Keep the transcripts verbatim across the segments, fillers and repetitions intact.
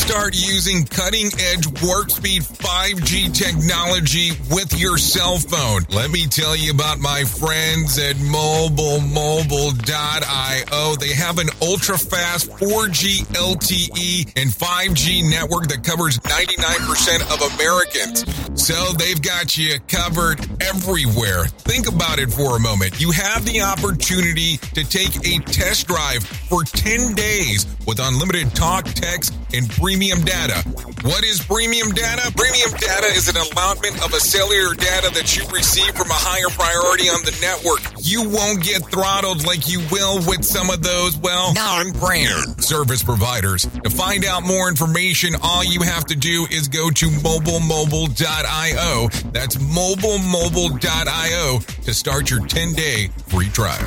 start using cutting-edge warp speed five G technology with your cell phone. Let me tell you about my friends at mobile mobile dot io. They have an ultra-fast four G L T E and five G network that covers ninety-nine percent of Americans. So they've got you covered everywhere. Think about it for a moment. You have the opportunity to take a test drive for ten days with unlimited talk, text, and premium data. What is premium data? Premium data is an allotment of a cellular data that you receive from a higher priority on the network. You won't get throttled like you will with some of those, well, non-brand service providers. To find out more information, all you have to do is go to mobile mobile dot io. That's mobile mobile dot io to start your ten-day free trial.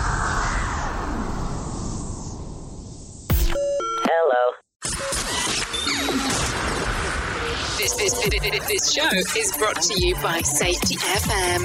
Hello. This, this, this, this show is brought to you by Safety F M.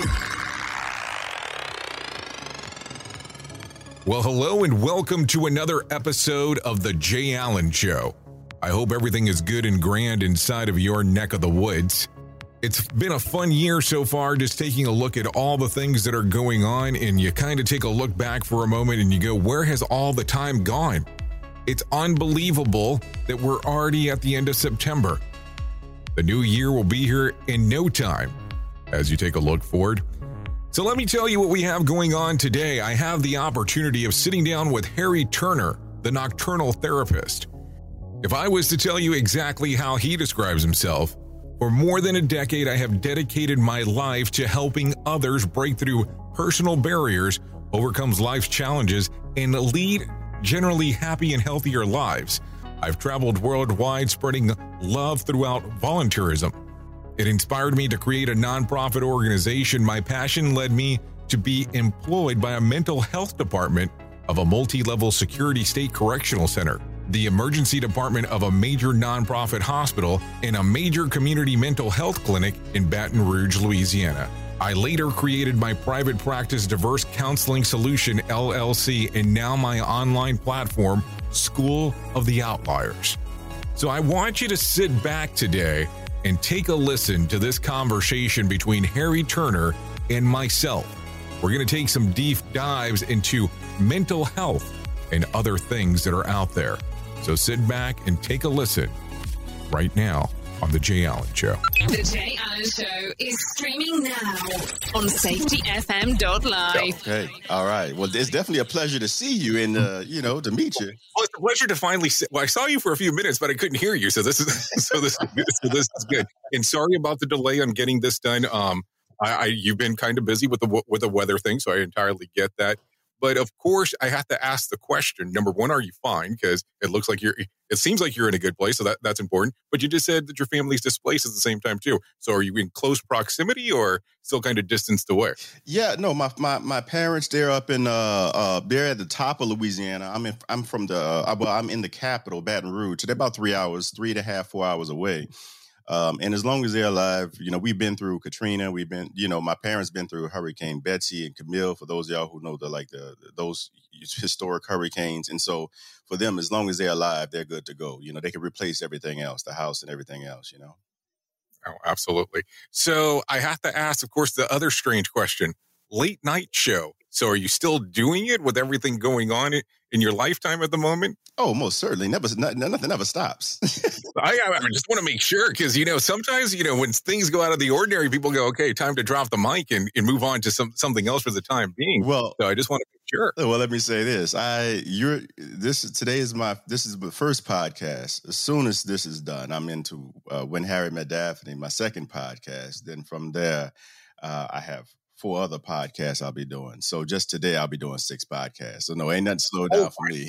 Well, hello and welcome to another episode of The Jay Allen Show. I hope everything is good and grand inside of your neck of the woods. It's been a fun year so far, just taking a look at all the things that are going on, and you kind of take a look back for a moment and you go, where has all the time gone? It's unbelievable that we're already at the end of September. The new year will be here in no time as you take a look forward. So let me tell you what we have going on today. I have the opportunity of sitting down with Harry Turner, the nocturnal therapist. If I was to tell you exactly how he describes himself, for more than a decade, I have dedicated my life to helping others break through personal barriers, overcome life's challenges, and lead generally happy and healthier lives. I've traveled worldwide spreading love throughout volunteerism. It inspired me to create a nonprofit organization. My passion led me to be employed by a mental health department of a multi-level security state correctional center, the emergency department of a major nonprofit hospital, and a major community mental health clinic in Baton Rouge, Louisiana. I later created my private practice Diverse Counseling Solution, L L C, and now my online platform, School of the Outliers. So I want you to sit back today and take a listen to this conversation between Harry Turner and myself. We're going to take some deep dives into mental health and other things that are out there. So sit back and take a listen right now on The Jay Allen Show. The Jay Allen Show is streaming now on safety f m dot live. Okay. All right. Well, it's definitely a pleasure to see you and, uh, you know, to meet you. Well, it's a pleasure to finally see. Well, I saw you for a few minutes, but I couldn't hear you. So this is so this is good. So this is good. And sorry about the delay on getting this done. Um, I, I you've been kind of busy with the with the weather thing, so I entirely get that. But of course, I have to ask the question. Number one, are you fine? Because it looks like you're, it seems like you're in a good place. So that, that's important. But you just said that your family's displaced at the same time too. So are you in close proximity or still kind of distanced away? Yeah, no, my, my, my parents, they're up in, uh, uh, they're at the top of Louisiana. I'm in, I'm from the, uh, well, I'm in the capital, Baton Rouge. So they're about three hours, three and a half, four hours away. Um, and as long as they're alive, you know, we've been through Katrina. We've been, you know, my parents been through Hurricane Betsy and Camille. For those of y'all who know the like the those historic hurricanes, and so for them, as long as they're alive, they're good to go. You know, they can replace everything else, the house and everything else. You know. Oh, absolutely. So I have to ask, of course, the other strange question: late night show. So are you still doing it with everything going on in your lifetime at the moment? Oh, most certainly. Never, not, nothing ever stops. I, I just want to make sure because, you know, sometimes, you know, when things go out of the ordinary, people go, okay, time to drop the mic and, and move on to some something else for the time being. Well, so I just want to make sure. Well, let me say this. I, you're, this, today is my, this is the first podcast. As soon as this is done, I'm into uh, When Harry Met Daphne, my second podcast. Then from there, uh, I have four other podcasts I'll be doing. So just today, I'll be doing six podcasts. So no, ain't nothing slow down oh, for me.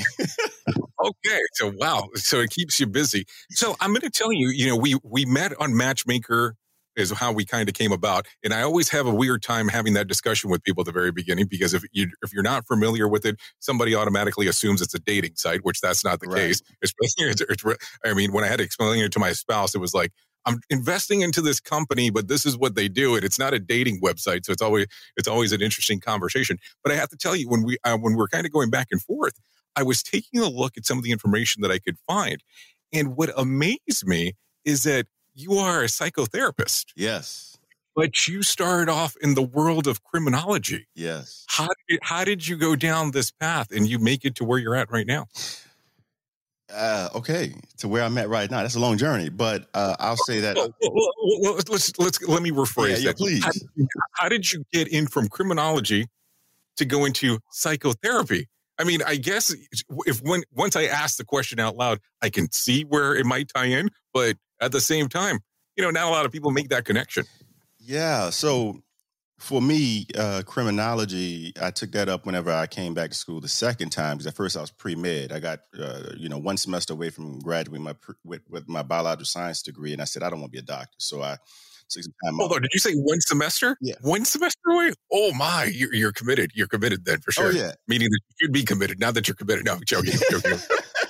Okay. So, wow. So it keeps you busy. So I'm going to tell you, you know, we, we met on Matchmaker is how we kind of came about. And I always have a weird time having that discussion with people at the very beginning, because if you, if you're not familiar with it, somebody automatically assumes it's a dating site, which that's not the right. case. Especially, it's, it's, I mean, when I had to explain it to my spouse, it was like, I'm investing into this company, but this is what they do, and it's not a dating website, so it's always it's always an interesting conversation. But I have to tell you, when we uh, when we're kind of going back and forth, I was taking a look at some of the information that I could find, And what amazed me is that you are a psychotherapist. Yes. But you started off in the world of criminology. Yes. How did, how did you go down this path and you make it to where you're at right now? Uh, okay, to where I'm at right now. That's a long journey, but uh, I'll say that. Well, well, well, let's, let's let's let me rephrase yeah, yeah, that. please. How did, you, how did you get in from criminology to go into psychotherapy? I mean, I guess if when once I ask the question out loud, I can see where it might tie in, but at the same time, you know, not a lot of people make that connection. Yeah, so for me, uh, criminology, I took that up whenever I came back to school the second time, because at first I was pre-med. I got, uh, you know, one semester away from graduating my pre- with, with my biological science degree, and I said, I don't want to be a doctor. So I took some time Hold off. on, did you say one semester? Yeah. One semester away? Oh my, you're, you're committed. You're committed then for sure. Oh, yeah. Meaning that you should be committed, now that you're committed. No, I'm joking, I'm joking.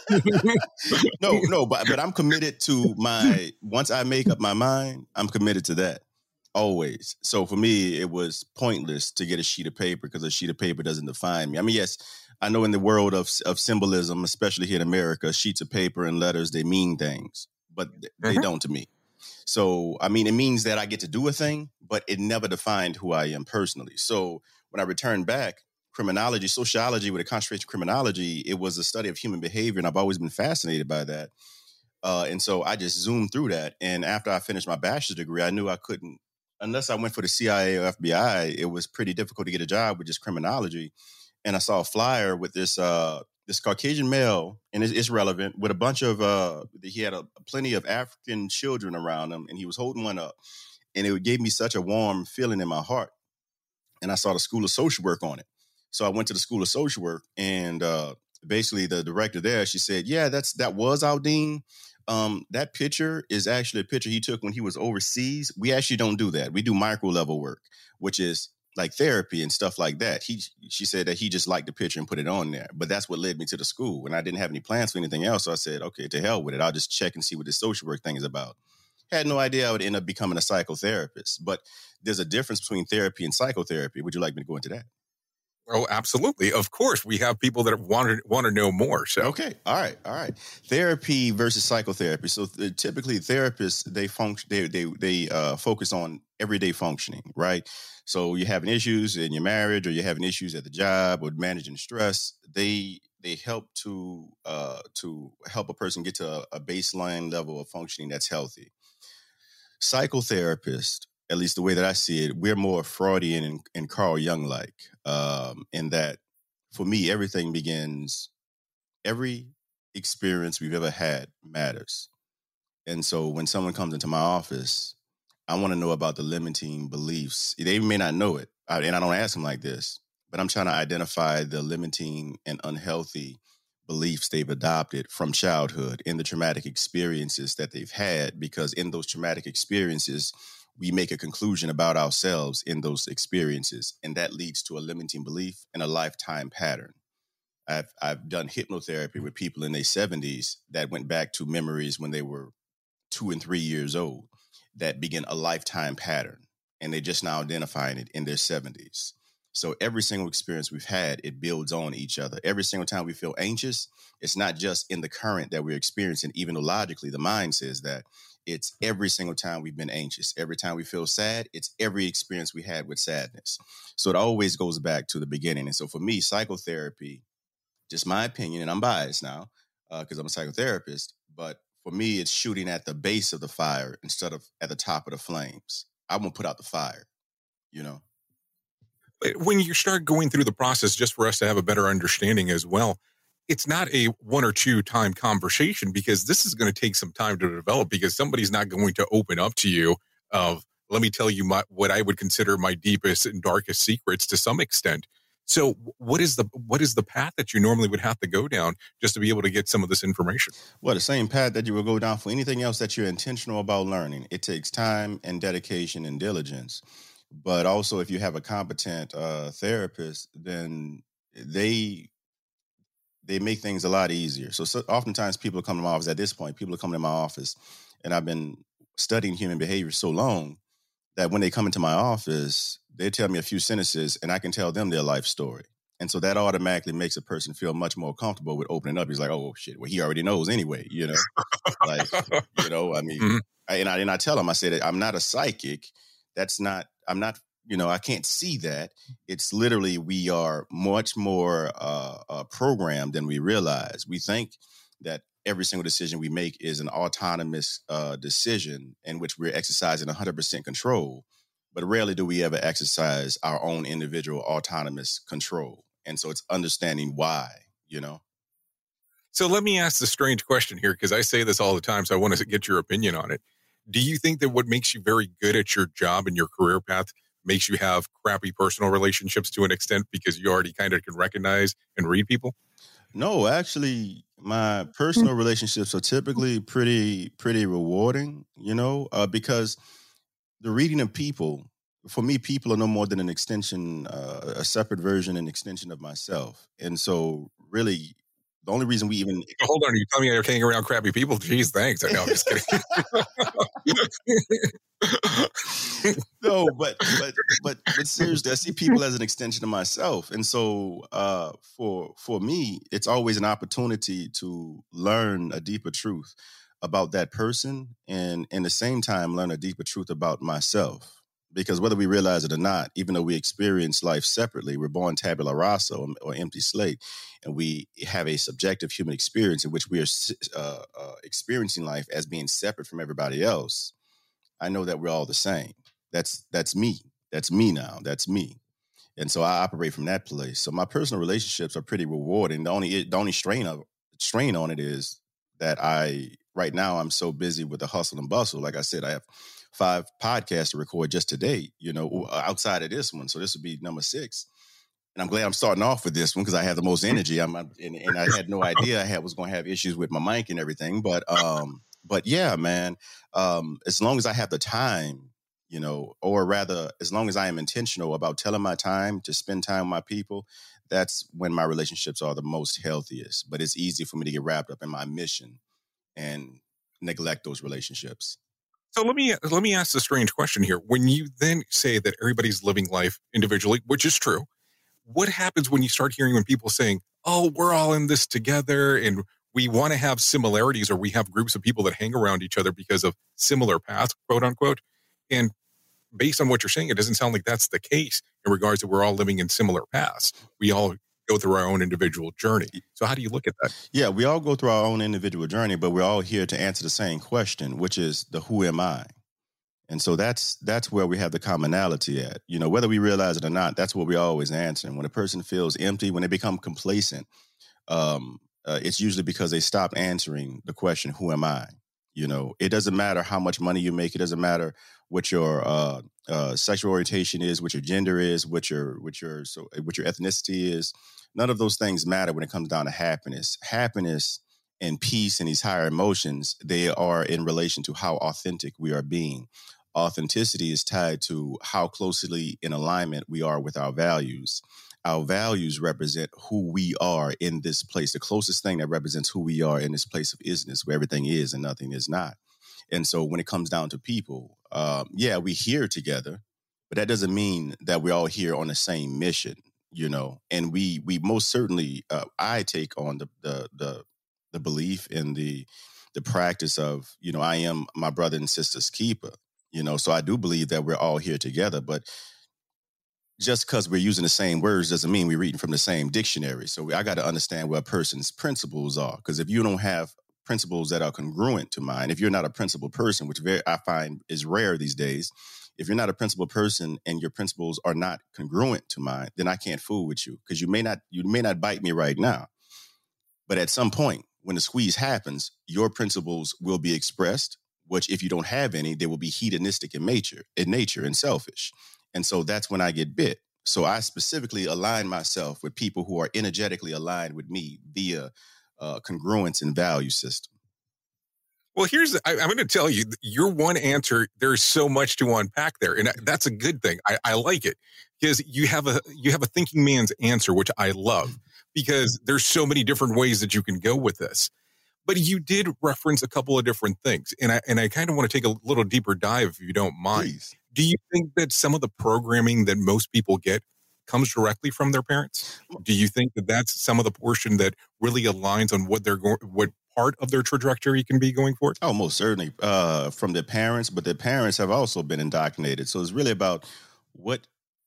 no, no, but, but I'm committed to my, once I make up my mind, I'm committed to that. Always. So for me, it was pointless to get a sheet of paper because a sheet of paper doesn't define me. I mean, yes, I know in the world of of symbolism, especially here in America, sheets of paper and letters, they mean things, but they mm-hmm. don't to me. So, I mean, it means that I get to do a thing, but it never defined who I am personally. So when I returned back, criminology, sociology with a concentration of criminology, it was a study of human behavior. And I've always been fascinated by that. Uh, and so I just zoomed through that. And after I finished my bachelor's degree, I knew I couldn't, unless I went for the C I A or F B I, it was pretty difficult to get a job with just criminology. And I saw a flyer with this uh, this Caucasian male, and it's, it's relevant, with a bunch of, uh, he had a, plenty of African children around him, and he was holding one up. And it gave me such a warm feeling in my heart. And I saw the School of Social Work on it. So I went to the School of Social Work, and uh, basically the director there, she said, yeah, that's that was Aldine. Um, that picture is actually a picture he took when he was overseas. We actually don't do that. We do micro level work, which is like therapy and stuff like that. He, she said that he just liked the picture and put it on there. But that's what led me to the school. And I didn't have any plans for anything else. So I said, okay, to hell with it. I'll just check and see what this social work thing is about. Had no idea I would end up becoming a psychotherapist. But there's a difference between therapy and psychotherapy. Would you like me to go into that? Oh, absolutely. Of course, we have people that want to want to know more. So okay, all right, all right. Therapy versus psychotherapy. So th- typically, therapists they function they they they uh, focus on everyday functioning, right? So you're having issues in your marriage, or you're having issues at the job, or managing stress. They they help to uh, to help a person get to a, a baseline level of functioning that's healthy. Psychotherapist, at least the way that I see it, we're more Freudian and, and Carl Jung-like, um, in that, for me, everything begins, every experience we've ever had matters. And so when someone comes into my office, I want to know about the limiting beliefs. They may not know it, and I don't ask them like this, but I'm trying to identify the limiting and unhealthy beliefs they've adopted from childhood in the traumatic experiences that they've had, because in those traumatic experiences, we make a conclusion about ourselves in those experiences, and that leads to a limiting belief and a lifetime pattern. I've I've done hypnotherapy with people in their seventies that went back to memories when they were two and three years old that begin a lifetime pattern, and they're just now identifying it in their seventies. So every single experience we've had, it builds on each other. Every single time we feel anxious, it's not just in the current that we're experiencing, even though logically the mind says that. It's every single time we've been anxious. Every time we feel sad, it's every experience we had with sadness. So it always goes back to the beginning. And so for me, psychotherapy, just my opinion, and I'm biased now because uh, I'm a psychotherapist, but for me, it's shooting at the base of the fire instead of at the top of the flames. I won't put out the fire, you know? When you start going through the process, just for us to have a better understanding as well, it's not a one or two time conversation, because this is going to take some time to develop, because somebody's not going to open up to you of, let me tell you my, what I would consider my deepest and darkest secrets to some extent. So what is the what is the path that you normally would have to go down just to be able to get some of this information? Well, the same path that you will go down for anything else that you're intentional about learning. It takes time and dedication and diligence. But also, if you have a competent uh, therapist, then they they make things a lot easier. So, so oftentimes people come to my office at this point, people are coming to my office, and I've been studying human behavior so long that when they come into my office, they tell me a few sentences and I can tell them their life story. And so that automatically makes a person feel much more comfortable with opening up. He's like, oh, shit, well, he already knows anyway, you know? Like, you know, I mean, mm-hmm. I, and, I, and I tell him, I said, I'm not a psychic. That's not, I'm not, you know, I can't see that. It's literally, we are much more uh, uh, programmed than we realize. We think that every single decision we make is an autonomous uh, decision in which we're exercising one hundred percent control. But rarely do we ever exercise our own individual autonomous control. And so it's understanding why, you know? So let me ask the strange question here, because I say this all the time, so I want to get your opinion on it. Do you think that what makes you very good at your job and your career path makes you have crappy personal relationships to an extent because you already kind of can recognize and read people? No, actually, my personal relationships are typically pretty, pretty rewarding, you know, uh, because the reading of people, for me, people are no more than an extension, uh, a separate version and extension of myself. And so really, the only reason we even... Hold on, are you telling me you're hanging around crappy people? Jeez, thanks. I know, I'm just kidding. No, but, but but but seriously, I see people as an extension of myself. And so uh, for for me, it's always an opportunity to learn a deeper truth about that person and in the same time learn a deeper truth about myself. Because whether we realize it or not, even though we experience life separately, we're born tabula rasa or, or empty slate, and we have a subjective human experience in which we are uh, uh, experiencing life as being separate from everybody else. I know that we're all the same. That's that's me. That's me now. That's me. And so I operate from that place. So my personal relationships are pretty rewarding. The only the only strain of strain on it is that I right now I'm so busy with the hustle and bustle. Like I said, I have five podcasts to record just today, you know, outside of this one. So this would be number six. And I'm glad I'm starting off with this one because I have the most energy. I'm and, and I had no idea I had was going to have issues with my mic and everything. But um, but yeah, man, um, as long as I have the time, you know, or rather, as long as I am intentional about telling my time to spend time with my people, that's when my relationships are the most healthiest. But it's easy for me to get wrapped up in my mission and neglect those relationships. So let me let me ask the strange question here. When you then say that everybody's living life individually, which is true, what happens when you start hearing when people saying, oh, we're all in this together and we want to have similarities, or we have groups of people that hang around each other because of similar paths, quote unquote. And based on what you're saying, it doesn't sound like that's the case in regards to we're all living in similar paths. We all go through our own individual journey. So how do you look at that? Yeah, we all go through our own individual journey, but we're all here to answer the same question, which is the who am I? And so that's that's where we have the commonality at. You know, whether we realize it or not, that's what we always answer. And when a person feels empty, when they become complacent, um, uh, it's usually because they stop answering the question, who am I? You know, it doesn't matter how much money you make. It doesn't matter what your uh, uh, sexual orientation is, what your gender is, what your what your so what your ethnicity is. None of those things matter when it comes down to happiness. Happiness and peace and these higher emotions, they are in relation to how authentic we are being. Authenticity is tied to how closely in alignment we are with our values. Our values represent who we are in this place. The closest thing that represents who we are in this place of isness, where everything is and nothing is not. And so when it comes down to people, um, yeah, we here together, but that doesn't mean that we're all here on the same mission, you know. And we we most certainly, uh, I take on the the the the belief in the the practice of, you know, I am my brother and sister's keeper, you know. So I do believe that we're all here together, but just because we're using the same words doesn't mean we're reading from the same dictionary. So we, I got to understand what a person's principles are, because if you don't have principles that are congruent to mine, if you're not a principled person, which very, I find is rare these days, if you're not a principled person and your principles are not congruent to mine, then I can't fool with you, because you may not you may not bite me right now, but at some point when the squeeze happens, your principles will be expressed, which if you don't have any, they will be hedonistic in nature, in nature and selfish. And so that's when I get bit. So I specifically align myself with people who are energetically aligned with me via uh, congruence and value system. Well, here's, I, I'm going to tell you, your one answer, there's so much to unpack there. And that's a good thing. I, I like it because you have a, you have a thinking man's answer, which I love, because there's so many different ways that you can go with this. But you did reference a couple of different things. And I, and I kind of want to take a little deeper dive, if you don't mind. Please. Do you think that some of the programming that most people get comes directly from their parents? Do you think that that's some of the portion that really aligns on what they're going, what part of their trajectory can be going forward? Oh, most certainly uh, from their parents, but their parents have also been indoctrinated. So it's really about what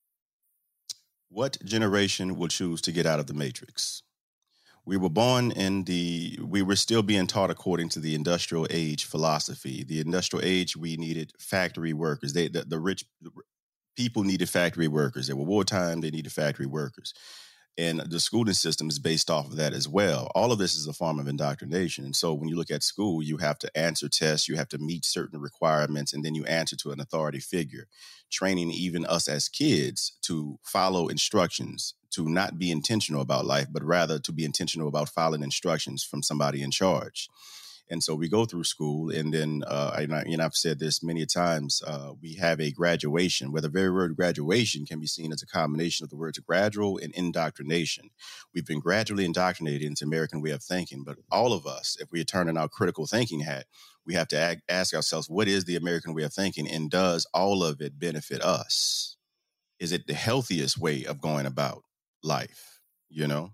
what generation will choose to get out of the matrix. We were born in the, we were still being taught according to the industrial age philosophy. The industrial age, we needed factory workers. They, the, the rich people needed factory workers. They were wartime, they needed factory workers. And the schooling system is based off of that as well. All of this is a form of indoctrination. And so when you look at school, you have to answer tests, you have to meet certain requirements, and then you answer to an authority figure, training even us as kids to follow instructions, to not be intentional about life, but rather to be intentional about following instructions from somebody in charge. And so we go through school, and then, uh, and, I, and I've said this many times, uh, we have a graduation, where the very word graduation can be seen as a combination of the words gradual and indoctrination. We've been gradually indoctrinated into American way of thinking, but all of us, if we are turning our critical thinking hat, we have to ag- ask ourselves, what is the American way of thinking, and does all of it benefit us? Is it the healthiest way of going about life, you know?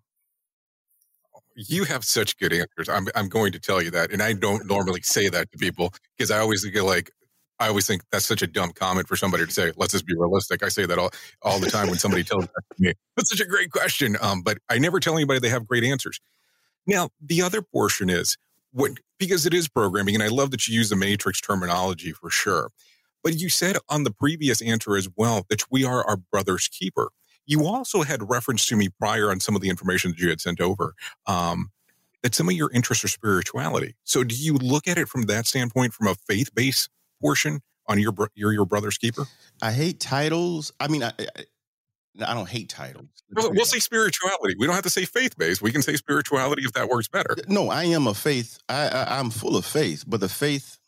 You have such good answers. I'm I'm going to tell you that. And I don't normally say that to people because I always get like, I always think that's such a dumb comment for somebody to say, let's just be realistic. I say that all, all the time when somebody tells that to me. That's such a great question. Um, but I never tell anybody they have great answers. Now, the other portion is, what, because it is programming, and I love that you use the matrix terminology for sure. But you said on the previous answer as well that we are our brother's keeper. You also had reference to me prior on some of the information that you had sent over, um, that some of your interests are spirituality. So do you look at it from that standpoint, from a faith-based portion on your you're your brother's keeper? I hate titles. I mean, I, I, I don't hate titles. We'll, we'll say spirituality. We don't have to say faith-based. We can say spirituality if that works better. No, I am a faith. I, I, I'm full of faith, but the faith,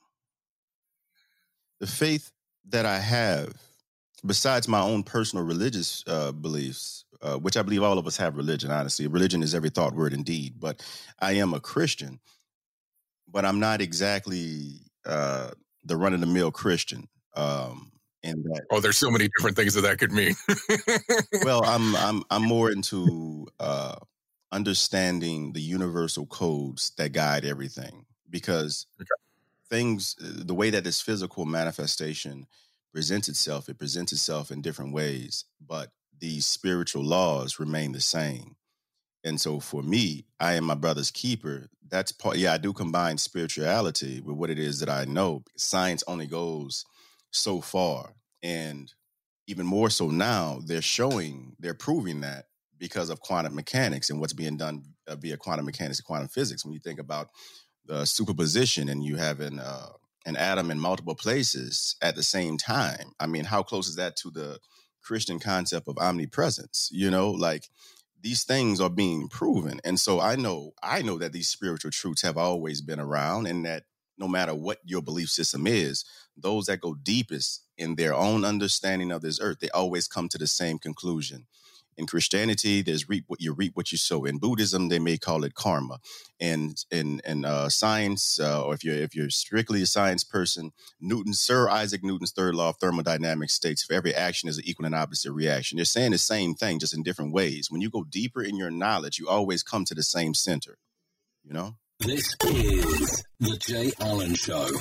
the faith that I have, besides my own personal religious uh, beliefs, uh, which I believe all of us have religion, honestly. Religion is every thought, word, and deed. But I am a Christian, but I'm not exactly uh, the run-of-the-mill Christian. Um, in that, oh, there's so many different things that that could mean. Well, I'm I'm I'm more into uh, understanding the universal codes that guide everything, because okay. things, the way that this physical manifestation presents itself, it presents itself in different ways, but these spiritual laws remain the same. And so for me, I am my brother's keeper. That's part, yeah, I do combine spirituality with what it is that I know. Science only goes so far. And even more so now, they're showing, they're proving that because of quantum mechanics and what's being done via quantum mechanics and quantum physics. When you think about the superposition and you have an, uh, an atom in multiple places at the same time. I mean, how close is that to the Christian concept of omnipresence? You know, like these things are being proven. And so I know, I know that these spiritual truths have always been around, and that no matter what your belief system is, those that go deepest in their own understanding of this earth, they always come to the same conclusion. In Christianity, there's reap what you reap what you sow. In Buddhism, they may call it karma. And in in uh, science, uh, or if you're if you're strictly a science person, Newton, Sir Isaac Newton's third law of thermodynamics states, for every action is an equal and opposite reaction. They're saying the same thing, just in different ways. When you go deeper in your knowledge, you always come to the same center. You know? This is the Jay Allen Show.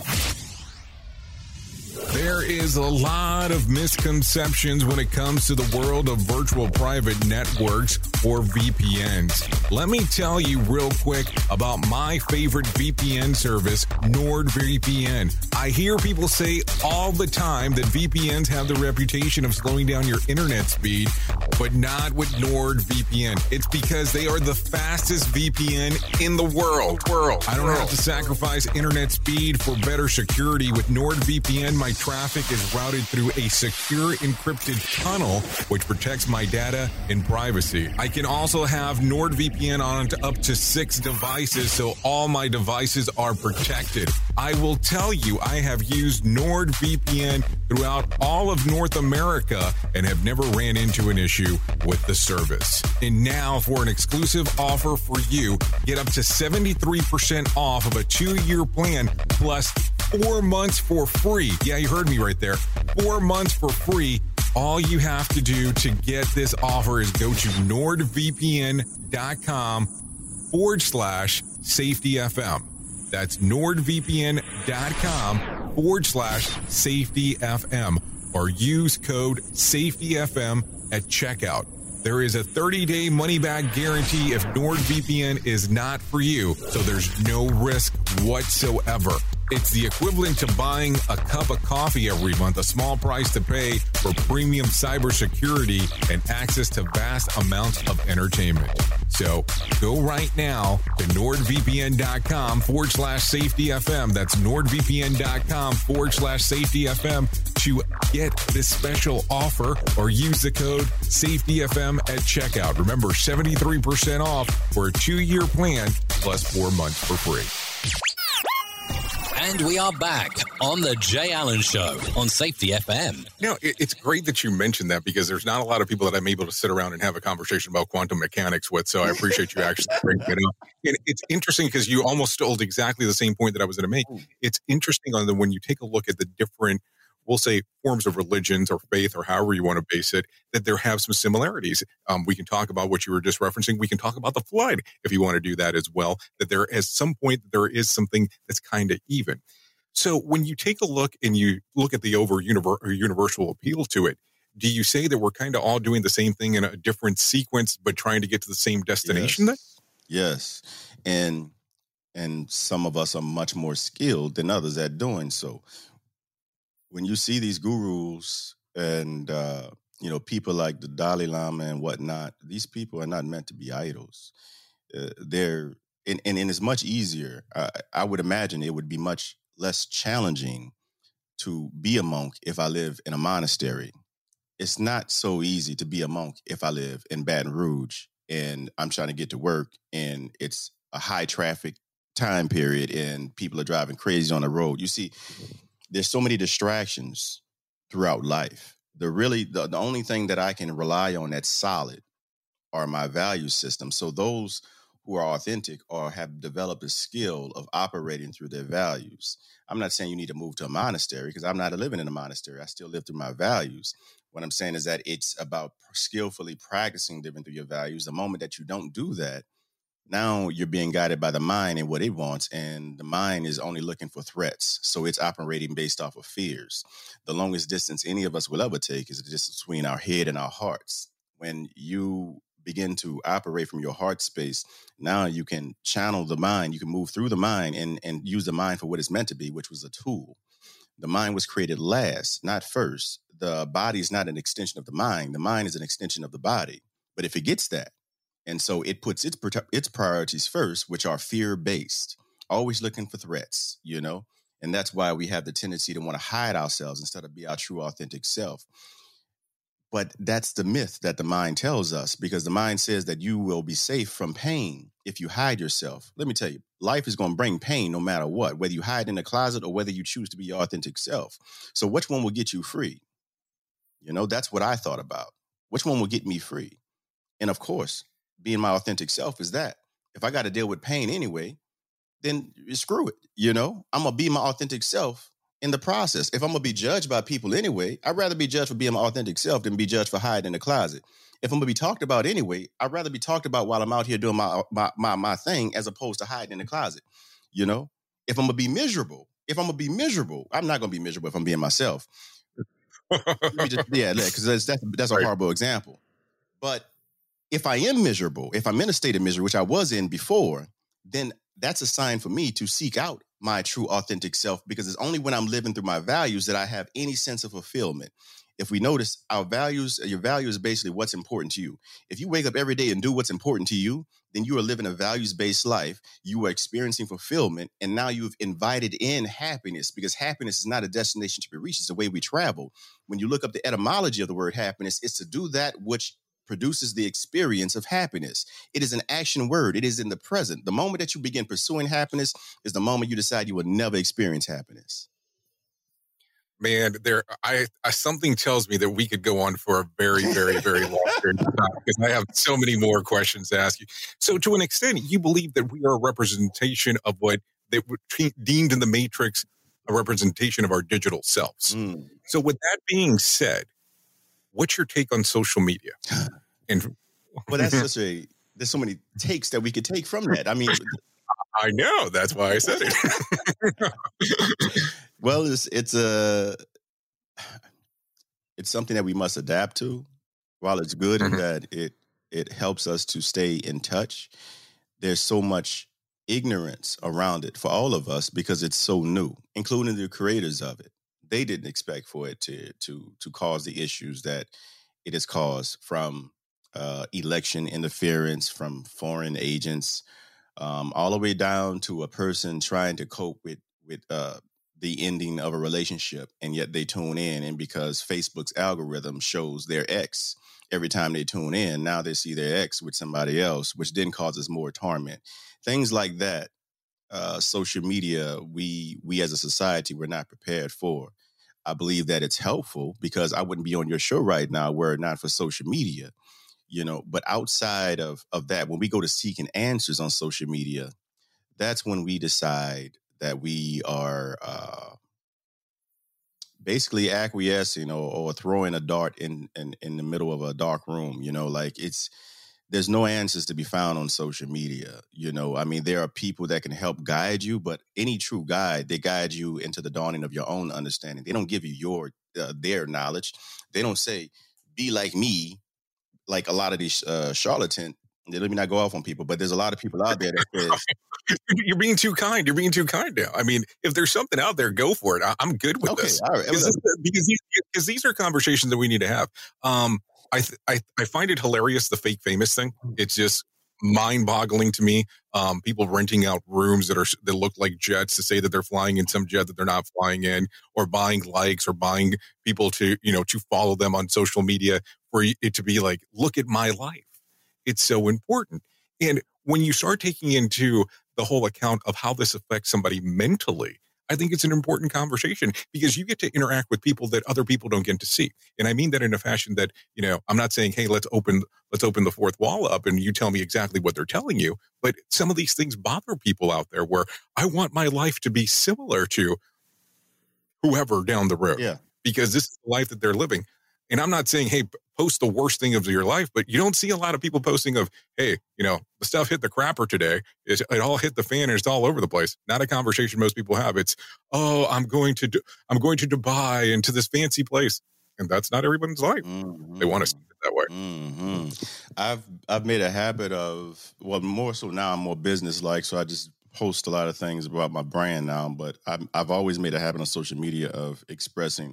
There is a lot of misconceptions when it comes to the world of virtual private networks, or V P Ns. Let me tell you real quick about my favorite V P N service, NordVPN. I hear people say all the time that V P Ns have the reputation of slowing down your internet speed, but not with NordVPN. It's because they are the fastest V P N in the world. World. I don't have to sacrifice internet speed for better security. With NordVPN, my traffic is routed through a secure encrypted tunnel, which protects my data and privacy. I can also have NordVPN on to up to six devices, so all my devices are protected. I will tell you, I have used NordVPN throughout all of North America and have never ran into an issue with the service. And now, for an exclusive offer for you, get up to seventy-three percent off of a two-year plan plus four months for free. Yeah, you heard me right there. Four months for free All you have to do to get this offer is go to nordvpn.com forward slash safety FM. That's nordvpn.com forward slash safety FM, or use code SAFETYFM at checkout. There is a thirty-day money-back guarantee if NordVPN is not for you, so there's no risk whatsoever. It's the equivalent to buying a cup of coffee every month, a small price to pay for premium cybersecurity and access to vast amounts of entertainment. So go right now to nordvpn.com forward slash safety FM. That's nordvpn.com forward slash safety FM to get this special offer, or use the code SAFETYFM at checkout. Remember, seventy-three percent off for a two-year plan plus four months for free. And we are back on the Jay Allen Show on Safety F M. You know, it, it's great that you mentioned that, because there's not a lot of people that I'm able to sit around and have a conversation about quantum mechanics with. So I appreciate you actually bringing it up. And it's interesting because you almost stole exactly the same point that I was going to make. It's interesting on the when you take a look at the different, we'll say, forms of religions or faith, or however you want to base it, that there have some similarities. Um, we can talk about what you were just referencing. We can talk about the flood if you want to do that as well, that there at some point there is something that's kind of even. So when you take a look and you look at the over univer- universal appeal to it, do you say that we're kind of all doing the same thing in a different sequence, but trying to get to the same destination? Yes. Yes. And, and some of us are much more skilled than others at doing so. When you see these gurus and, uh, you know, people like the Dalai Lama and whatnot, these people are not meant to be idols. Uh, they're, and, and, and it's much easier. I, I would imagine it would be much less challenging to be a monk if I live in a monastery. It's not so easy to be a monk if I live in Baton Rouge and I'm trying to get to work and it's a high traffic time period and people are driving crazy on the road. You see, there's so many distractions throughout life. The really, the, the only thing that I can rely on that's solid are my value system. So those who are authentic or have developed a skill of operating through their values. I'm not saying you need to move to a monastery, because I'm not living in a monastery. I still live through my values. What I'm saying is that it's about skillfully practicing living through your values. The moment that you don't do that, now you're being guided by the mind and what it wants, and the mind is only looking for threats. So it's operating based off of fears. The longest distance any of us will ever take is the distance between our head and our hearts. When you begin to operate from your heart space, now you can channel the mind, you can move through the mind and, and use the mind for what it's meant to be, which was a tool. The mind was created last, not first. The body is not an extension of the mind. The mind is an extension of the body. But it forgets that. And so it puts its its priorities first, which are fear-based, always looking for threats, you know? And that's why we have the tendency to want to hide ourselves instead of be our true, authentic self. But that's the myth that the mind tells us, because the mind says that you will be safe from pain if you hide yourself. Let me tell you, life is going to bring pain no matter what, whether you hide in the closet or whether you choose to be your authentic self. So which one will get you free? You know, that's what I thought about. Which one will get me free? And of course, being my authentic self is that. If I got to deal with pain anyway, then screw it. You know, I'm going to be my authentic self in the process. If I'm going to be judged by people anyway, I'd rather be judged for being my authentic self than be judged for hiding in the closet. If I'm going to be talked about anyway, I'd rather be talked about while I'm out here doing my, my, my, my thing as opposed to hiding in the closet. You know, if I'm going to be miserable, if I'm going to be miserable, I'm not going to be miserable if I'm being myself. just, yeah, because that's, that's, that's a right. horrible example. But if I am miserable, if I'm in a state of misery, which I was in before, then that's a sign for me to seek out my true authentic self, because it's only when I'm living through my values that I have any sense of fulfillment. If we notice, our values, your value is basically what's important to you. If you wake up every day and do what's important to you, then you are living a values-based life. You are experiencing fulfillment, and now you've invited in happiness, because happiness is not a destination to be reached. It's the way we travel. When you look up the etymology of the word happiness, it's to do that which produces the experience of happiness. It is an action word. It is in the present. The moment that you begin pursuing happiness is the moment you decide you will never experience happiness. Man, there, I, I something tells me that we could go on for a very, very, very long period of time, because I have so many more questions to ask you. So, to an extent, you believe that we are a representation of what they were deemed in the Matrix a representation of our digital selves. Mm. So, with that being said, what's your take on social media? And well, that's such a, there's so many takes that we could take from that. I mean, I know, that's why I said it. well, it's, it's a, it's something that we must adapt to. While it's good mm-hmm. in that it, it helps us to stay in touch, there's so much ignorance around it for all of us because it's so new, including the creators of it. They didn't expect for it to to to cause the issues that it has caused, from uh, election interference, from foreign agents, um, all the way down to a person trying to cope with with uh, the ending of a relationship, and yet they tune in, and because Facebook's algorithm shows their ex every time they tune in, now they see their ex with somebody else, which then causes more torment. Things like that. Uh, social media, we we as a society, we're not prepared for. I believe that it's helpful because I wouldn't be on your show right now were it not for social media, you know. But outside of, of that, when we go to seeking answers on social media, that's when we decide that we are uh, basically acquiescing or, or throwing a dart in, in, in the middle of a dark room, you know, like it's, there's no answers to be found on social media. You know, I mean, there are people that can help guide you, but any true guide, they guide you into the dawning of your own understanding. They don't give you your, uh, their knowledge. They don't say, be like me, like a lot of these uh, charlatans. Let me not go off on people, but there's a lot of people out there that says, you're being too kind. You're being too kind now. I mean, if there's something out there, go for it. I, I'm good with okay, this. All right. Because, this, because, these, because these are conversations that we need to have. Um, I, th- I I find it hilarious, the fake famous thing. It's just mind-boggling to me. Um, people renting out rooms that are that look like jets to say that they're flying in some jet that they're not flying in, or buying likes, or buying people to you know to follow them on social media for it to be like, look at my life. It's so important. And when you start taking into the whole account of how this affects somebody mentally, I think it's an important conversation because you get to interact with people that other people don't get to see. And I mean that in a fashion that, you know, I'm not saying, hey, let's open, let's open the fourth wall up and you tell me exactly what they're telling you. But some of these things bother people out there where I want my life to be similar to whoever down the road. Yeah. Because this is the life that they're living. And I'm not saying, hey, post the worst thing of your life, but you don't see a lot of people posting of, hey, you know, the stuff hit the crapper today. It, it all hit the fan and it's all over the place. Not a conversation most people have. It's, oh, I'm going to, do, I'm going to Dubai and to this fancy place. And that's not everyone's life. Mm-hmm. They want to see it that way. Mm-hmm. I've, I've made a habit of, well, more so now I'm more business-like. So I just post a lot of things about my brand now, but I've, I've always made a habit on social media of expressing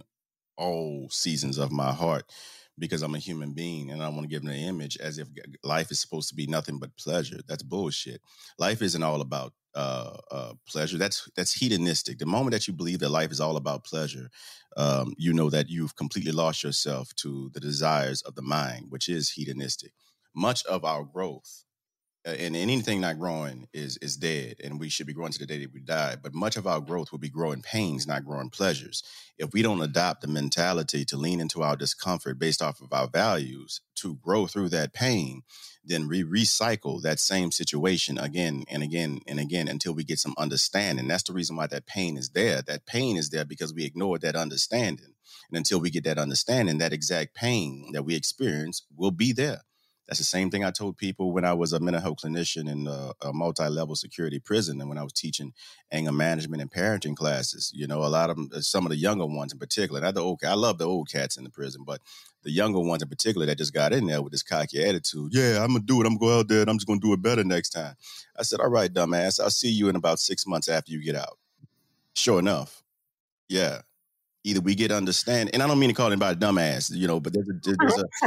all seasons of my heart because I'm a human being and I want to give them an image as if life is supposed to be nothing but pleasure. That's bullshit. Life isn't all about uh, uh, pleasure. That's that's hedonistic. The moment that you believe that life is all about pleasure, um, you know that you've completely lost yourself to the desires of the mind, which is hedonistic. Much of our growth and anything not growing is is dead, and we should be growing to the day that we die. But much of our growth will be growing pains, not growing pleasures. If we don't adopt the mentality to lean into our discomfort based off of our values to grow through that pain, then we recycle that same situation again and again and again until we get some understanding. That's the reason why that pain is there. That pain is there because we ignored that understanding. And until we get that understanding, that exact pain that we experience will be there. That's the same thing I told people when I was a mental health clinician in a, a multi-level security prison and when I was teaching anger management and parenting classes. You know, a lot of them, some of the younger ones in particular, not the old, I love the old cats in the prison, but the younger ones in particular that just got in there with this cocky attitude. Yeah, I'm going to do it. I'm going to go out there and I'm just going to do it better next time. I said, all right, dumbass, I'll see you in about six months after you get out. Sure enough. Yeah. Either we get understand, and I don't mean to call anybody a dumbass, you know, but there's a, there's a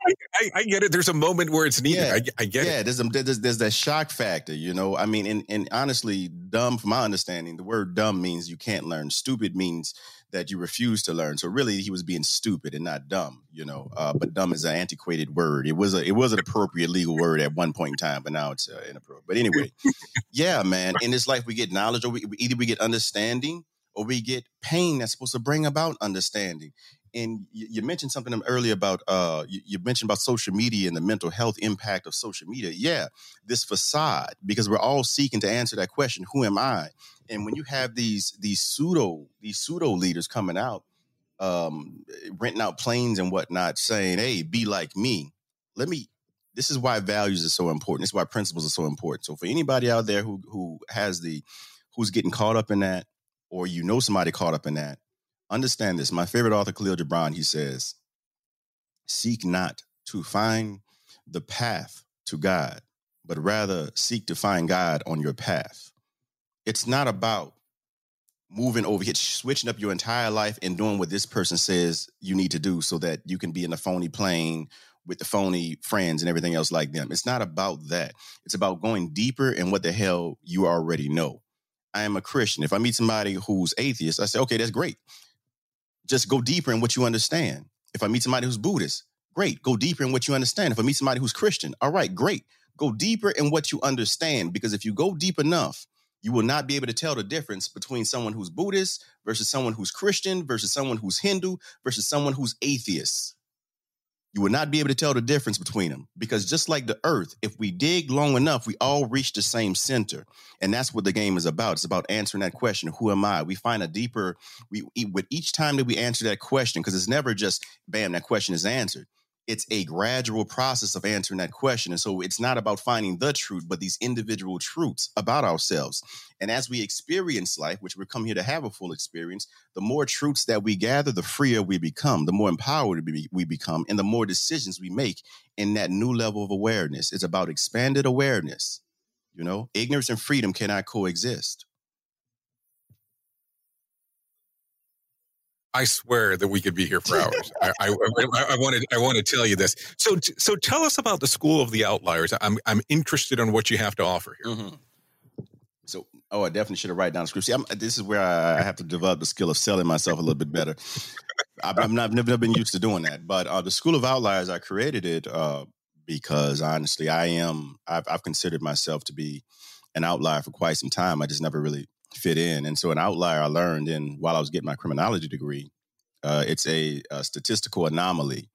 I, I get it. There's a moment where it's needed. Yeah, I, I get yeah, it. There's, a, there's there's that shock factor, you know. I mean, and, and honestly, dumb, from my understanding, the word dumb means you can't learn. Stupid means that you refuse to learn. So really, he was being stupid and not dumb, you know. Uh, but dumb is an antiquated word. It was a it was an appropriate legal word at one point in time, but now it's uh, inappropriate. But anyway, yeah, man. In this life, we get knowledge, or we, either we get understanding, or we get pain that's supposed to bring about understanding. And you, you mentioned something earlier about, uh, you, you mentioned about social media and the mental health impact of social media. Yeah, this facade, because we're all seeking to answer that question, who am I? And when you have these these pseudo these pseudo leaders coming out um, renting out planes and whatnot, saying, hey, be like me. Let me, this is why values are so important. This is why principles are so important. So for anybody out there who who has the, who's getting caught up in that, or you know somebody caught up in that, understand this. My favorite author, Khalil Gibran, he says, seek not to find the path to God, but rather seek to find God on your path. It's not about moving over here, switching up your entire life and doing what this person says you need to do so that you can be in the phony plane with the phony friends and everything else like them. It's not about that. It's about going deeper in what the hell you already know. I am a Christian. If I meet somebody who's atheist, I say, okay, that's great. Just go deeper in what you understand. If I meet somebody who's Buddhist, great. Go deeper in what you understand. If I meet somebody who's Christian, all right, great. Go deeper in what you understand, because if you go deep enough, you will not be able to tell the difference between someone who's Buddhist versus someone who's Christian versus someone who's Hindu versus someone who's atheist. You will not be able to tell the difference between them, because just like the earth, if we dig long enough, we all reach the same center. And that's what the game is about. It's about answering that question, who am I? We find a deeper, we with each time that we answer that question, because it's never just, bam, that question is answered. It's a gradual process of answering that question. And so it's not about finding the truth, but these individual truths about ourselves. And as we experience life, which we come here to have a full experience, the more truths that we gather, the freer we become, the more empowered we become, and the more decisions we make in that new level of awareness. It's about expanded awareness. You know, ignorance and freedom cannot coexist. I swear that we could be here for hours. I, I, I, I wanted, I want to tell you this. So, so tell us about the School of the Outliers. I'm, I'm interested in what you have to offer here. Mm-hmm. So, oh, I definitely should have written down the script. See, I'm, this is where I have to develop the skill of selling myself a little bit better. I've, I've not, never, never been used to doing that. But uh, the School of Outliers, I created it uh, because honestly, I am. I've, I've considered myself to be an outlier for quite some time. I just never really fit in. And so an outlier I learned in while I was getting my criminology degree, uh, it's a, a statistical anomaly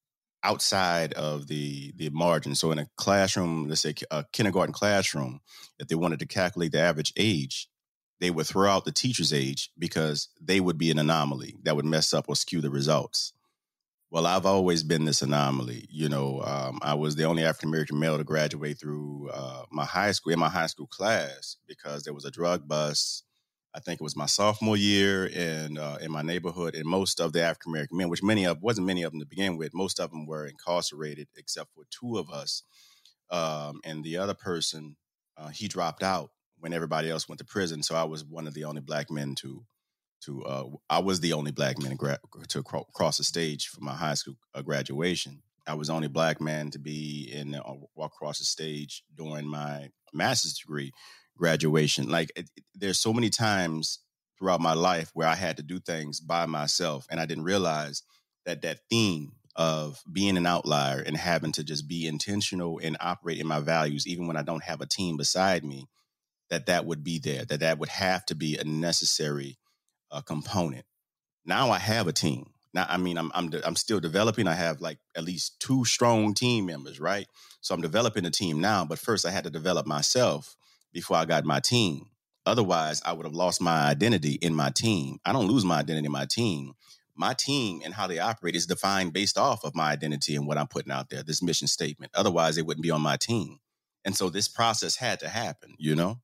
outside of the, the margin. So in a classroom, let's say a kindergarten classroom, if they wanted to calculate the average age, they would throw out the teacher's age because they would be an anomaly that would mess up or skew the results. Well, I've always been this anomaly. You know, um, I was the only African-American male to graduate through uh, my high school, in my high school class, because there was a drug bust. I think it was my sophomore year in, uh, in my neighborhood. And most of the African-American men, which many of, wasn't many of them to begin with, most of them were incarcerated except for two of us. Um, and the other person, uh, he dropped out when everybody else went to prison. So I was one of the only black men to To uh, I was the only black man gra- to cro- cross the stage for my high school uh, graduation. I was the only black man to be in uh, walk across the stage during my master's degree graduation. Like it, it, there's so many times throughout my life where I had to do things by myself, and I didn't realize that that theme of being an outlier and having to just be intentional and operate in my values, even when I don't have a team beside me, that that would be there. That that would have to be a necessary a component. Now I have a team. Now, I mean, I'm I'm I'm still developing. I have like at least two strong team members, right? So I'm developing a team now, but first I had to develop myself before I got my team. Otherwise, I would have lost my identity in my team. I don't lose my identity in my team. My team and how they operate is defined based off of my identity and what I'm putting out there, this mission statement. Otherwise, it wouldn't be on my team. And so this process had to happen, you know?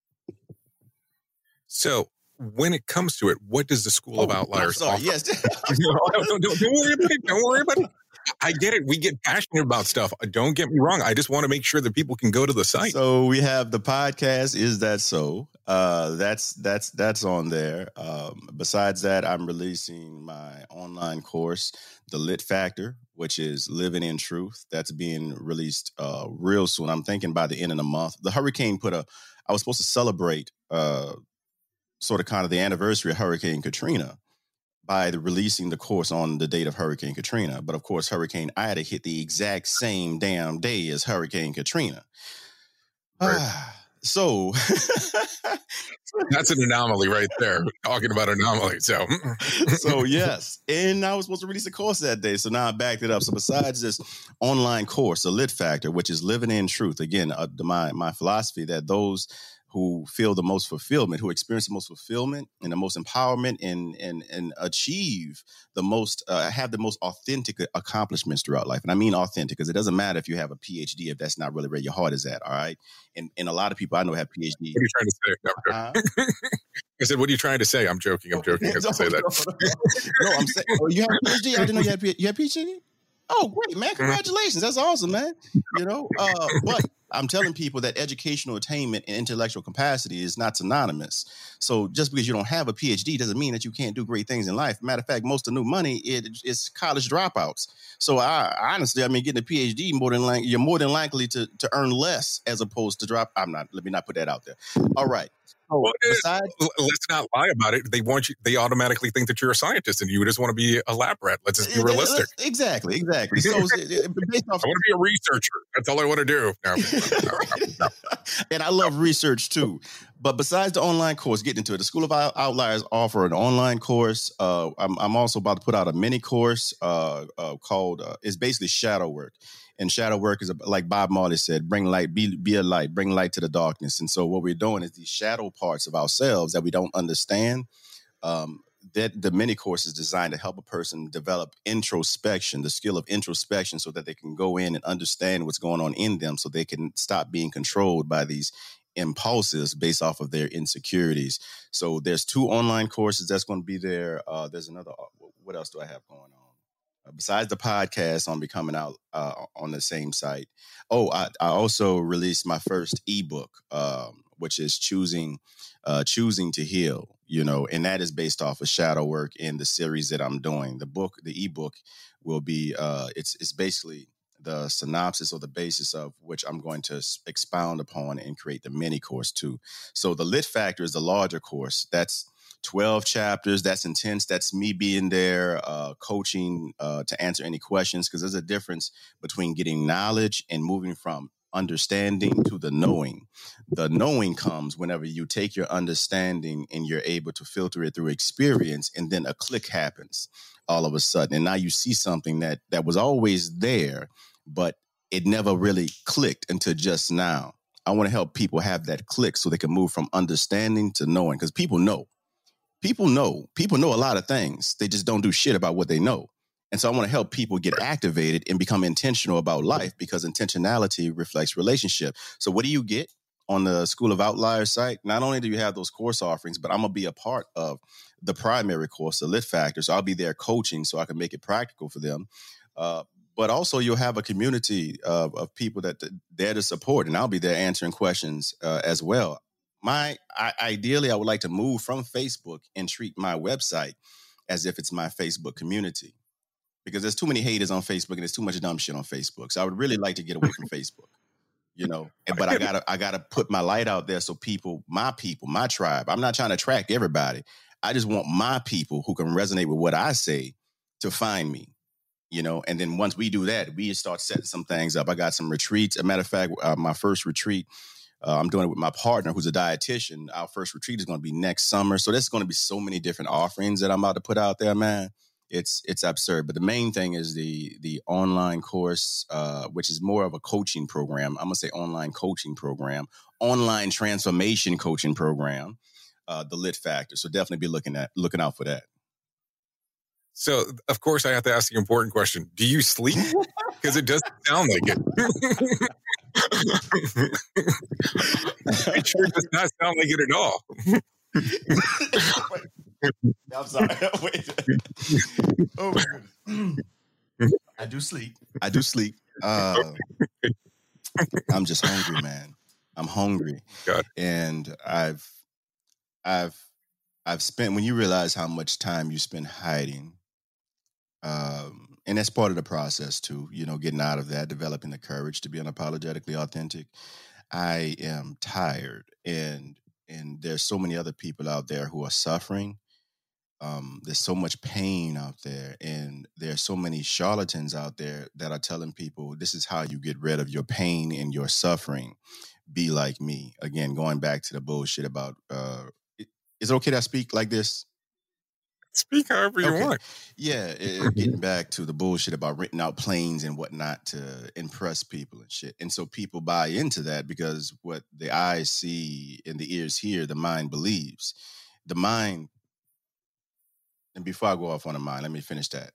So when it comes to it, what does the School oh, of Outliers sorry, offer? Yes. no, don't, don't, don't worry about it. Don't worry about it. I get it. We get passionate about stuff. Don't get me wrong. I just want to make sure that people can go to the site. So we have the podcast, Is That So? Uh, that's that's that's on there. Um, besides that, I'm releasing my online course, The Lit Factor, which is Living in Truth. That's being released uh, real soon. I'm thinking by the end of the month. The hurricane put a, I was supposed to celebrate uh, sort of kind of the anniversary of Hurricane Katrina by the releasing the course on the date of Hurricane Katrina. But of course, Hurricane Ida hit the exact same damn day as Hurricane Katrina. Right. Ah, so that's an anomaly right there. Talking about anomaly. So, so yes. And I was supposed to release a course that day. So now I backed it up. So besides this online course, the Lit Factor, which is living in truth, again, uh, my, my philosophy that those who feel the most fulfillment, who experience the most fulfillment and the most empowerment and and and achieve the most, uh, have the most authentic accomplishments throughout life. And I mean authentic because it doesn't matter if you have a P H D if that's not really where your heart is at. All right, and and a lot of people I know have P H D. What are you trying to say? No, uh, I said, what are you trying to say? I'm joking. I'm joking. As I say that. No, I'm saying, oh, you have a P H D? I didn't know you had, you had P H D? Oh, great, man. Congratulations. That's awesome, man. You know, uh, but I'm telling people that educational attainment and intellectual capacity is not synonymous. So just because you don't have a P H D doesn't mean that you can't do great things in life. Matter of fact, most of the new money it, is college dropouts. So I honestly, I mean, getting a P H D more than like you're more than likely to to earn less as opposed to drop. I'm not. Let me not put that out there. All right. Well, besides, let's not lie about it. They want you. They automatically think that you're a scientist, and you just want to be a lab rat. Let's just be realistic. Exactly, exactly. So, based off, I want to be a researcher. That's all I want to do. No, no, no, no. And I love research too. But besides the online course, getting into it, the School of Outliers offer an online course. Uh, I'm, I'm also about to put out a mini course uh, uh, called. Uh, it's basically shadow work. And shadow work is, like Bob Marley said, bring light, be, be a light, bring light to the darkness. And so what we're doing is these shadow parts of ourselves that we don't understand. Um, that the mini course is designed to help a person develop introspection, the skill of introspection, so that they can go in and understand what's going on in them so they can stop being controlled by these impulses based off of their insecurities. So there's two online courses that's going to be there. Uh, there's another. What else do I have going on? Besides the podcast on becoming out uh, on the same site. Oh, I, I also released my first ebook, um, which is choosing, uh, choosing to heal, you know, and that is based off of shadow work in the series that I'm doing. The book, the ebook will be, uh, it's, it's basically the synopsis or the basis of which I'm going to expound upon and create the mini course too. So the Lit Factor is the larger course. That's twelve chapters. That's intense. That's me being there, uh, coaching uh, to answer any questions, because there's a difference between getting knowledge and moving from understanding to the knowing. The knowing comes whenever you take your understanding and you're able to filter it through experience, and then a click happens all of a sudden. And now you see something that that was always there, but it never really clicked until just now. I want to help people have that click so they can move from understanding to knowing, because people know. People know, people know a lot of things. They just don't do shit about what they know. And so I want to help people get activated and become intentional about life, because intentionality reflects relationship. So what do you get on the School of Outliers site? Not only do you have those course offerings, but I'm going to be a part of the primary course, the Lit Factor. So I'll be there coaching so I can make it practical for them. Uh, but also you'll have a community of, of people that there to support, and I'll be there answering questions uh, as well. My I, ideally, I would like to move from Facebook and treat my website as if it's my Facebook community, because there's too many haters on Facebook and there's too much dumb shit on Facebook. So I would really like to get away from Facebook, you know. And, but I gotta I gotta put my light out there so people, my people, my tribe. I'm not trying to attract everybody. I just want my people who can resonate with what I say to find me, you know. And then once we do that, we start setting some things up. I got some retreats. As a matter of fact, uh, my first retreat. Uh, I'm doing it with my partner, who's a dietitian. Our first retreat is going to be next summer. So there's going to be so many different offerings that I'm about to put out there, man. It's it's absurd. But the main thing is the the online course, uh, which is more of a coaching program. I'm going to say online coaching program, online transformation coaching program, uh, the Lit Factor. So definitely be looking at looking out for that. So, of course, I have to ask the important question. Do you sleep? Because it doesn't sound like it. It sure does not sound like it at all. I'm sorry. Wait. Oh, my goodness. I do sleep. I do sleep. Uh, I'm just hungry, man. I'm hungry. God. And I've, I've, I've spent, when you realize how much time you spend hiding, Um, and that's part of the process too, you know, getting out of that, developing the courage to be unapologetically authentic. I am tired, and and there's so many other people out there who are suffering. Um, there's so much pain out there, and there's so many charlatans out there that are telling people this is how you get rid of your pain and your suffering. Be like me. Again, going back to the bullshit about, uh, is it okay that I speak like this? Speak however you Okay. want. Yeah, it, getting back to the bullshit about renting out planes and whatnot to impress people and shit. And so people buy into that because what the eyes see and the ears hear, the mind believes. The mind, and before I go off on the mind, let me finish that.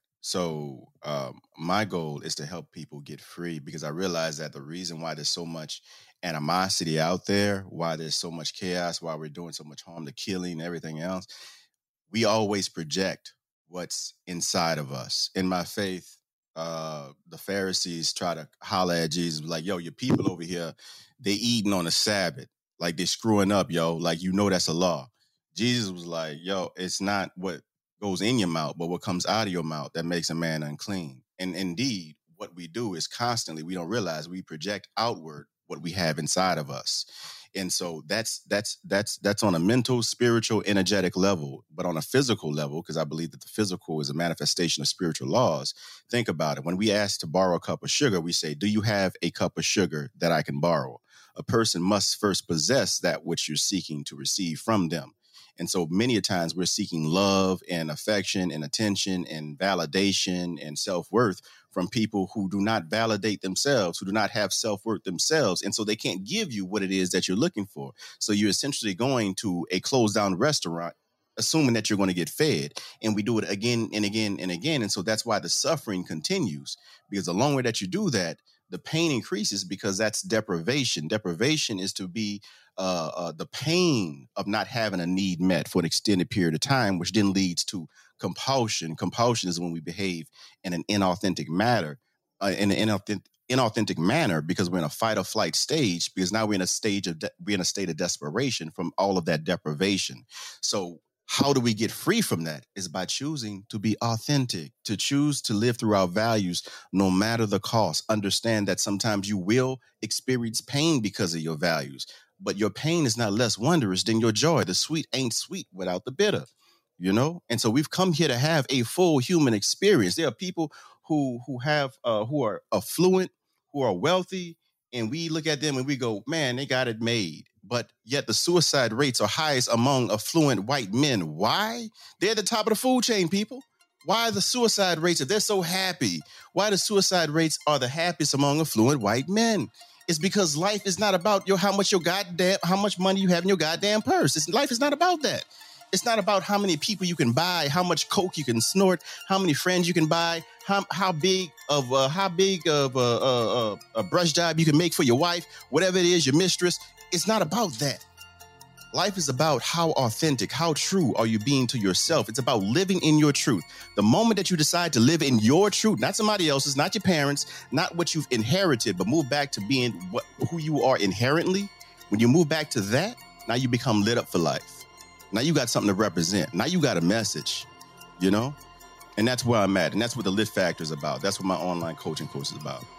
So um, my goal is to help people get free because I realize that the reason why there's so much animosity out there, why there's so much chaos, why we're doing so much harm, the killing, everything else, we always project what's inside of us. In my faith, uh, the Pharisees try to holler at Jesus, like, yo, your people over here, they eating on a Sabbath. Like, they screwing up, yo. Like, you know that's a law. Jesus was like, yo, it's not what goes in your mouth, but what comes out of your mouth that makes a man unclean. And indeed, what we do is constantly, we don't realize we project outward what we have inside of us. And so that's that's that's that's on a mental, spiritual, energetic level. But on a physical level, because I believe that the physical is a manifestation of spiritual laws, think about it. When we ask to borrow a cup of sugar, we say, do you have a cup of sugar that I can borrow? A person must first possess that which you're seeking to receive from them. And so many a times we're seeking love and affection and attention and validation and self-worth from people who do not validate themselves, who do not have self-worth themselves. And so they can't give you what it is that you're looking for. So you're essentially going to a closed down restaurant, assuming that you're going to get fed. And we do it again and again and again. And so that's why the suffering continues, because the longer that you do that, the pain increases, because that's deprivation. Deprivation is to be uh, uh, the pain of not having a need met for an extended period of time, which then leads to compulsion. Compulsion is when we behave in an inauthentic manner, uh, in an inauthentic, inauthentic manner, because we're in a fight or flight stage, because now we're in a stage of de- we're in a state of desperation from all of that deprivation. So how do we get free from that? Is by choosing to be authentic, to choose to live through our values, no matter the cost. Understand that sometimes you will experience pain because of your values, but your pain is not less wondrous than your joy. The sweet ain't sweet without the bitter, you know? And so we've come here to have a full human experience. There are people who, who have, uh, who are affluent, who are wealthy, and we look at them and we go, man, they got it made. But yet the suicide rates are highest among affluent white men. Why? They're at the top of the food chain, people. Why the suicide rates, if they're so happy, why the suicide rates are the happiest among affluent white men? It's because life is not about your how much your goddamn how much money you have in your goddamn purse. It's, life is not about that. It's not about how many people you can buy, how much coke you can snort, how many friends you can buy, how how big of uh, how big of a, a, a, a brush job you can make for your wife, whatever it is, your mistress. It's not about that. Life is about how authentic, how true are you being to yourself. It's about living in your truth. The moment that you decide to live in your truth, not somebody else's, not your parents, not what you've inherited, but move back to being what, who you are inherently. When you move back to that, now you become lit up for life. Now you got something to represent. Now you got a message, you know? And that's where I'm at. And that's what the Lit Factor is about. That's what my online coaching course is about.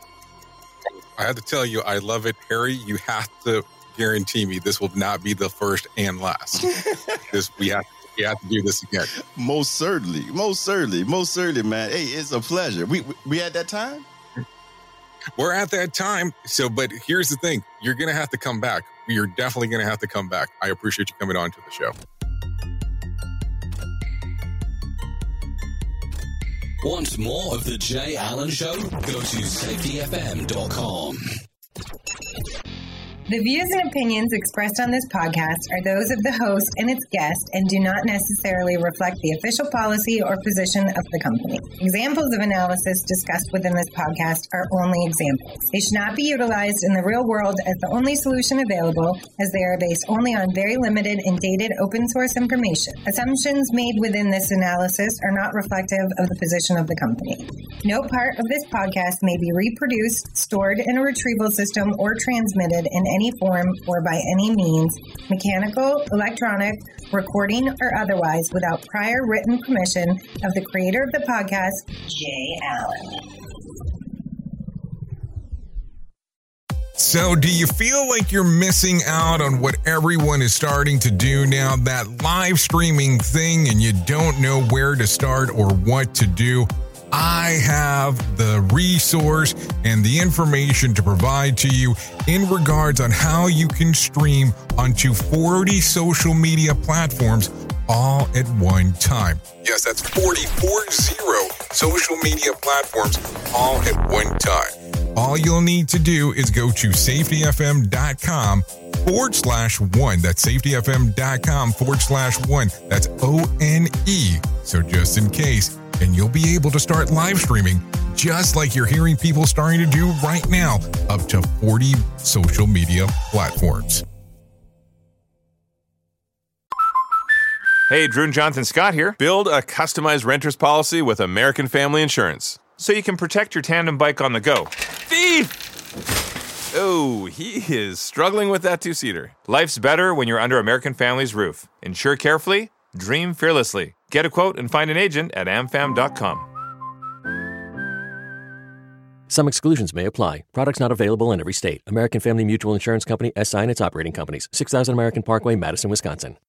I have to tell you, I love it. Harry, you have to guarantee me this will not be the first and last. this we have we have to do this again. Most certainly, most certainly, most certainly, man. Hey, it's a pleasure. We we, we at that time. We're at that time. So, but here's the thing: you're gonna have to come back. You're definitely gonna have to come back. I appreciate you coming on to the show. Want more of the Jay Allen Show? Go to safety f m dot com. The views and opinions expressed on this podcast are those of the host and its guest and do not necessarily reflect the official policy or position of the company. Examples of analysis discussed within this podcast are only examples. They should not be utilized in the real world as the only solution available, as they are based only on very limited and dated open source information. Assumptions made within this analysis are not reflective of the position of the company. No part of this podcast may be reproduced, stored in a retrieval system, or transmitted in any any form or by any means, mechanical, electronic, recording, or otherwise, without prior written permission of the creator of the podcast, Jay Allen. So do you feel like you're missing out on what everyone is starting to do now, that live streaming thing, and you don't know where to start or what to do? I have the resource and the information to provide to you in regards on how you can stream onto forty social media platforms all at one time. Yes, that's forty-four zero social media platforms all at one time. All you'll need to do is go to safetyfm.com forward slash one. That's safetyfm.com forward slash one. That's O N E. So just in case, and you'll be able to start live streaming just like you're hearing people starting to do right now, up to forty social media platforms. Hey, Drew and Jonathan Scott here. Build a customized renter's policy with American Family Insurance so you can protect your tandem bike on the go. Thief! Oh, he is struggling with that two-seater. Life's better when you're under American Family's roof. Insure carefully, dream fearlessly. Get a quote and find an agent at amfam dot com. Some exclusions may apply. Products not available in every state. American Family Mutual Insurance Company, S I and its operating companies. six thousand American Parkway, Madison, Wisconsin.